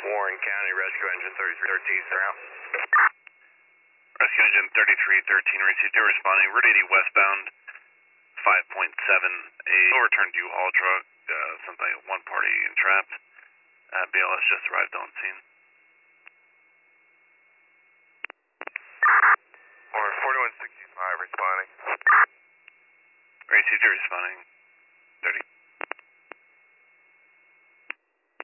Warren County Rescue Engine 3313, sir. Out. Rescue Engine 3313 received two responding. Route 80 westbound, 5.7. A overturned U-Haul truck, something like one party entrapped. BLS just arrived on scene. Warren 4165 responding. Received two responding.